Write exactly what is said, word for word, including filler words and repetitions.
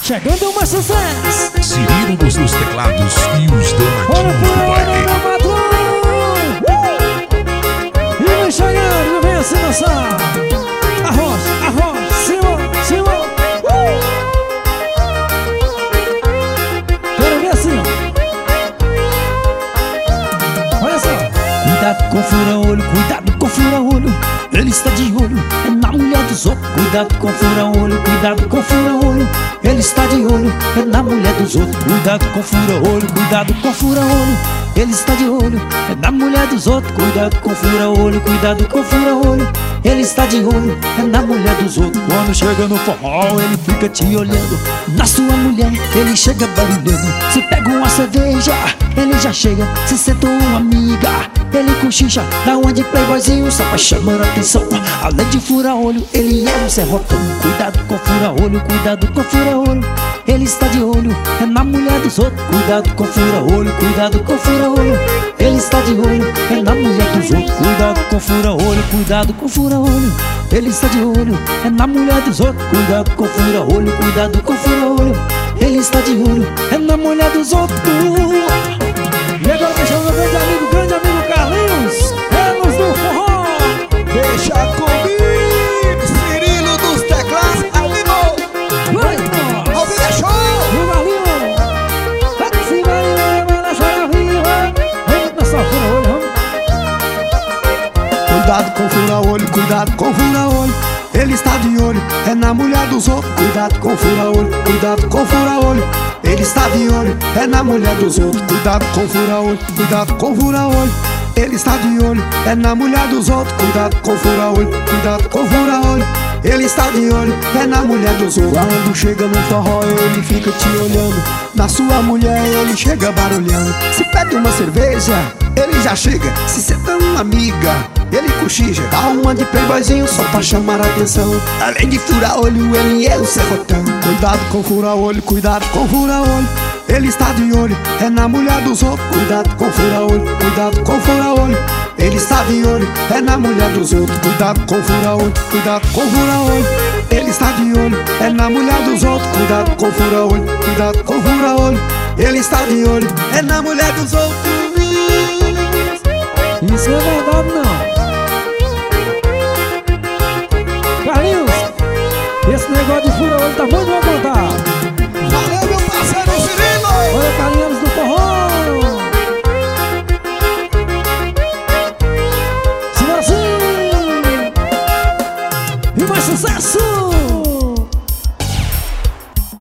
Chegando mais sucesso. Cirilo dos, dos teclados e os danadinhos do baile. E vem chegando, vem assim dançar. Arroz, arroz, Simão, Simão. uh! Quero ver assim, ó. Olha só. Cuidado com fura-olho, cuidado com fura-olho. Ele está de olho, é na mulher dos outros. Cuidado com fura-olho, cuidado com fura-olho. Ele está de olho, é na mulher dos outros. Cuidado com fura-olho, cuidado com fura-olho. Ele está de olho, é na mulher dos outros. Cuidado com fura-olho, cuidado com fura-olho. Ele está de olho, é na mulher dos outros. Quando chega no forró, ele fica te olhando. Na sua mulher, ele chega barulhando. Se pega uma cerveja, ele já chega. Se senta uma amiga, ele cochicha. Da onde playboyzinho só pra chamar a atenção. Além de fura-olho, ele é um serrotão. Cuidado com fura-olho, cuidado com fura-olho. Ele está de olho, é na mulher dos outros. Cuidado com fura-olho, cuidado com fura-olho. Ele está de olho, é na mulher dos outros. Cuidado com fura-olho, cuidado com fura-olho. Ele está de olho, é na mulher dos outros. Cuidado com fura-olho, cuidado com fura-olho. Ele está de olho, é na mulher dos outros. E agora deixa o meu grande amigo, grande amigo Carlinhos, Enos do forró. Deixa comigo, Cirilo dos teclados, ao vivo. Vai, Ao vivo é show. o Carlinhos. Vai se vai, vai lá, chora viva. Vamos começar o fura-olho, vamos. Cuidado com fura-olho, cuidado com fura-olho. Ele está de olho, é na mulher dos outros. Cuidado com fura-olho, cuidado com fura-olho. Ele está de olho, é na mulher dos outros. Cuidado com fura-olho, cuidado com fura-olho. Ele está de olho, é na mulher dos outros. Cuidado com fura-olho, cuidado com fura-olho. Ele está de olho, é na mulher dos outros. Quando chega no forró, ele fica te olhando. Na sua mulher, ele chega barulhando. Se pede uma cerveja, ele já chega. Se senta uma amiga, ele cochicha. Dá uma de playboyzinho só pra chamar a atenção. Além de fura-olho, ele é o serrotão. Cuidado com fura-olho, cuidado com fura-olho. Ele está de olho, é na mulher dos outros. Cuidado com fura-olho, cuidado com fura-olho. Ele está de olho, é na mulher dos outros. Cuidado com fura-olho, cuidado com fura-olho. Ele está de olho, é na mulher dos outros. Cuidado com fura-olho, cuidado com fura-olho. Ele está de olho, é na mulher dos outros. Isso não é verdade, não. Carlinhos, esse negócio de fura-olho tá muito bom contar. Valeu, meu parceiro Cirilo! Olha, Carlinhos do forró.